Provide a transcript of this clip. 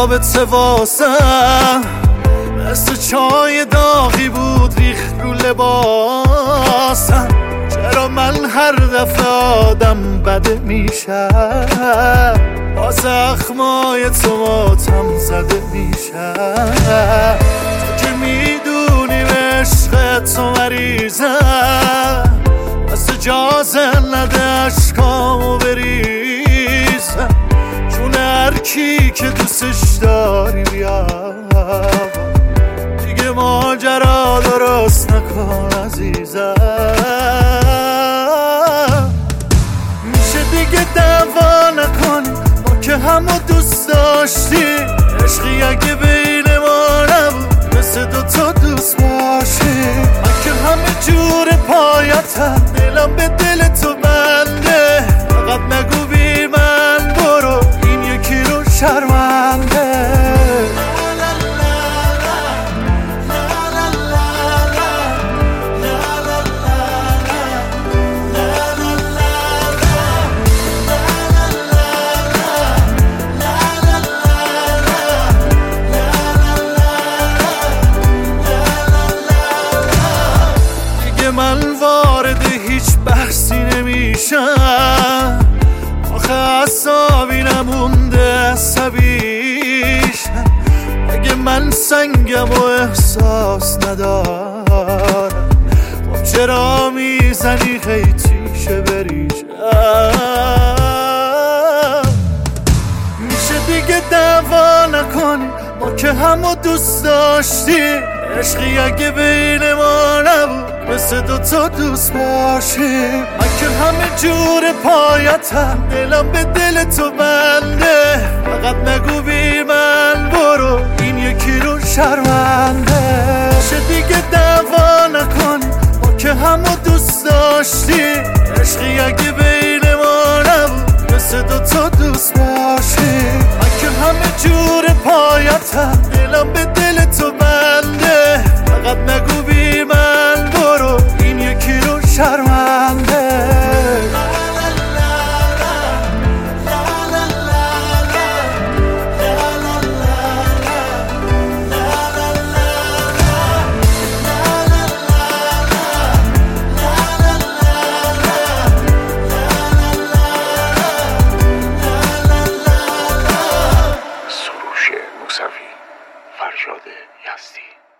رابطه واسم مثل چای داغی بود ریخت رو لباسم. چرا من هر دفعه آدم بده میشم، با زخمای تو ماتم زده میشم. تو که میدونی به عشق تو مریضم، بس اجازه نده عشقامو بریزم. چون هر کی که دوستش داری بیا، دیگه ماجرا درست نکن عزیزم. میشه دیگه دعوا نکنی، ما که همو دوست داشتیم. عشقی اگه بین ما نبود مثل دوتا دوست باشیم. من که همه جور پایتم، دلم به دل تو بنده. فقط نگو بی من برو، این یکی رو شرمنده. من وارد هیچ بحثی نمیشم، آخه عصابی نمونده عصبیشم. اگه من سنگم و احساس ندارم، خب چرا میزنی خیتیشه بریشم. میشه دیگه دعوا نکنی، ما که همو دوست داشتیم. عشقی اگه بین ما نبود مثل دوتا دوست باشیم. من که همه جور پایتم، دلم به دل تو بنده. فقط نگو بی من برو، این یکی رو شرمنده. چه دیگه دعوا نکنی، ما که همو دوست داشتیم. عشقی اگه بین ما نبود مثل دوتا دوست باشیم. من که همه جور پایتم، دلم به دل تو بنده. فقط نگو بی من برو، این یکی رو شرمنده. سروش موسوی، فرشاد یزدی.